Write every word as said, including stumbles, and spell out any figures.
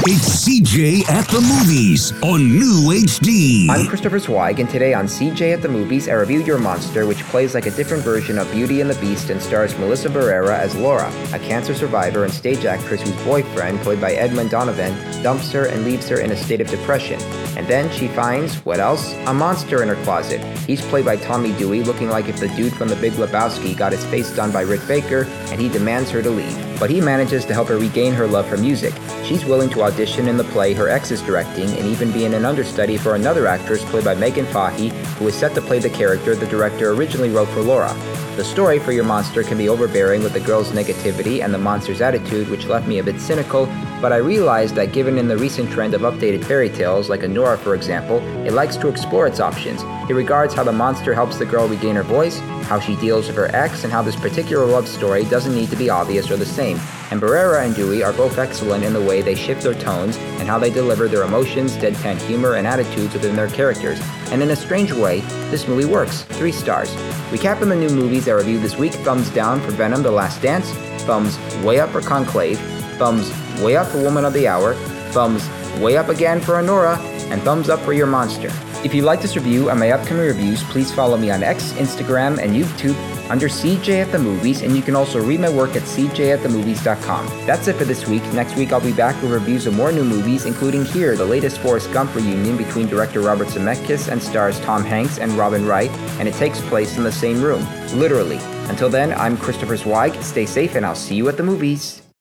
It's C J at the Movies on New H D. I'm Christopher Zweig, and today on C J at the Movies, I review Your Monster, which plays like a different version of Beauty and the Beast and stars Melissa Barrera as Laura, a cancer survivor and stage actress whose boyfriend, played by Edmund Donovan, dumps her and leaves her in a state of depression. And then she finds, what else? A monster in her closet. He's played by Tommy Dewey, looking like if the dude from The Big Lebowski got his face done by Rick Baker, and he demands her to leave. But he manages to help her regain her love for music. She's willing to audition in the play her ex is directing and even be in an understudy for another actress played by Megan Fahey, who is set to play the character the director originally wrote for Laura. The story for Your Monster can be overbearing with the girl's negativity and the monster's attitude, which left me a bit cynical, but I realized that given in the recent trend of updated fairy tales, like Anora for example, it likes to explore its options. It regards how the monster helps the girl regain her voice, how she deals with her ex, and how this particular love story doesn't need to be obvious or the same. And Barrera and Dewey are both excellent in the way they shift their tones and how they deliver their emotions, deadpan humor, and attitudes within their characters. And in a strange way, this movie works. Three stars. Recapping the new movies I reviewed this week: thumbs down for Venom: The Last Dance, thumbs way up for Conclave, thumbs way up for Woman of the Hour, thumbs way up again for Anora, and thumbs up for Your Monster. If you like this review and my upcoming reviews, please follow me on X, Instagram, and YouTube under C J at the Movies, and you can also read my work at c j at the movies dot com. That's it for this week. Next week I'll be back with reviews of more new movies, including here, the latest Forrest Gump reunion between director Robert Zemeckis and stars Tom Hanks and Robin Wright, and it takes place in the same room, literally. Until then, I'm Christopher Zweig. Stay safe, and I'll see you at the movies.